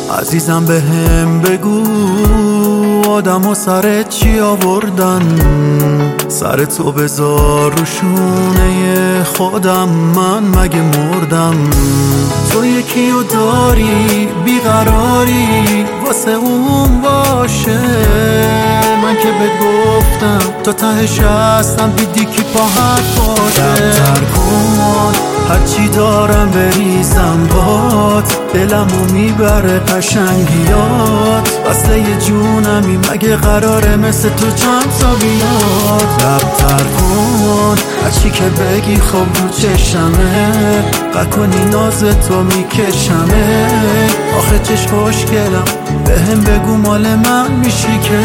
عزیزم به هم بگو آدم و سر چی آوردن، سر تو بذار رو شونه خودم، من مگه مردم؟ تو یکی رو داری بیقراری واسه اون باشه، من که بهت گفتم تا تهش هستم، دیدی کی پا حرف باشه. کمتر کن هرچی دارم بریزم بات، دلمو میبره قشنگیات، وصله جونمی مگه قراره مثل تو چند تا بیاد. لبتر کن هرچی که بگی خب رو چشمه، قکنی ناز تو میکشمه، آخه چش خوشگلم به هم بگو مال من میشی که.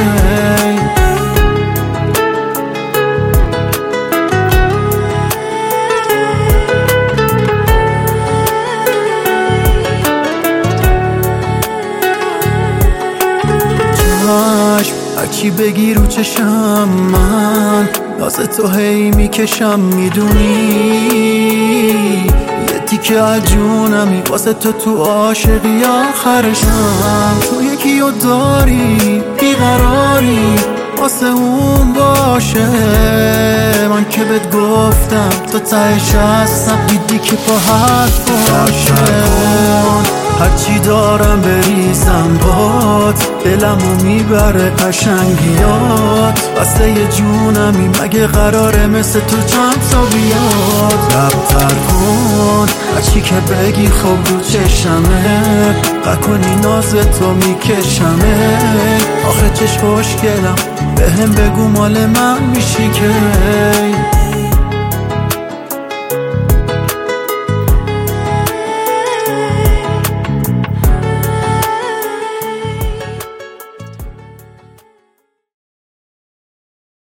هرچی بگی رو چشم من، ناز تو هی میکشم میدونی، یه تیکه از جونمی واسه تو عاشقی آخرشم. تو یکی رو داری بیقراری واسه اون باشه، من که بهت گفتم تا تهش هستم، دیدی که پا حرف باشه. هرچی دارم بریزم بات، دلمو میبره قشنگیات، وصله جونمی مگه قراره مثل تو چند تا بیاد. لبتر کن هرچی که بگی خب رو چشمه، قکنی ناز تو میکشمه، آخه چش خوشگلم به هم بگو مال من میشی که.